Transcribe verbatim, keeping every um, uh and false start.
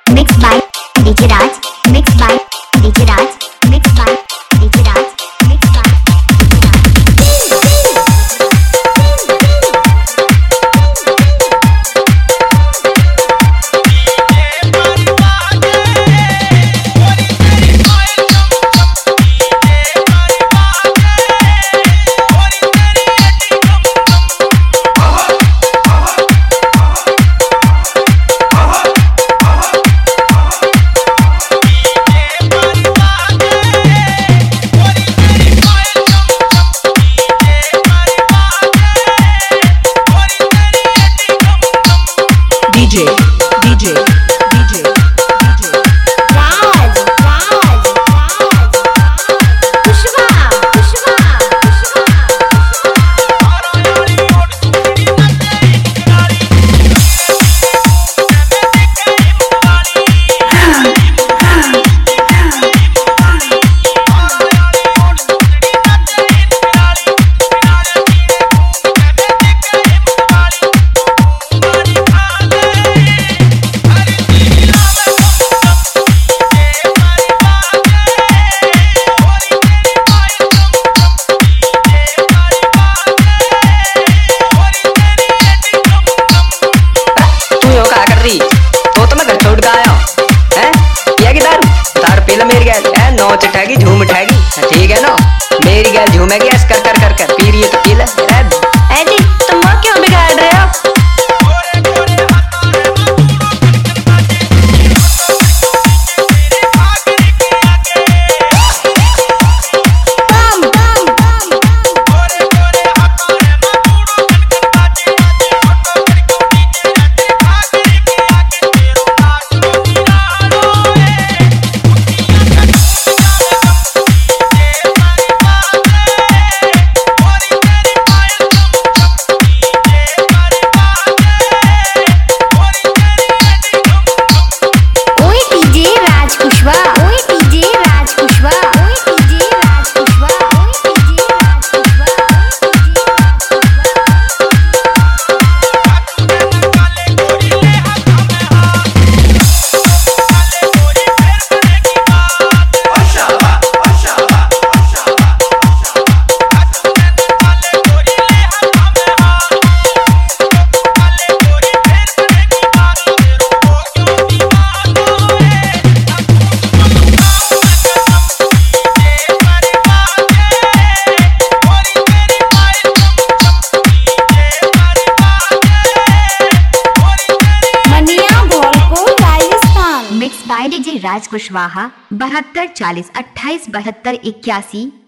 Mixed by D J Raj. Mixed by D J Raj. Mixed by D J Raj. Mixed by D J, D J, D J, D J. Raj, Raj, Raj, Pushpa, Pushpa, तो तो मैं घर छोड़ के आया हैं ये की दारू दारू पी लो मेरी गैल है नौच उठाएगी झूम उठाएगी ठीक है ना मेरी गैल झूमेगी ऐसे कर कर कर कर पी रही है तो पी ले ए जी तुम क्यों बिगाड़ रहे हो by D J राज कुशवाहा बहत्तर चालीस अट्ठाईस बहत्तर इक्यासी।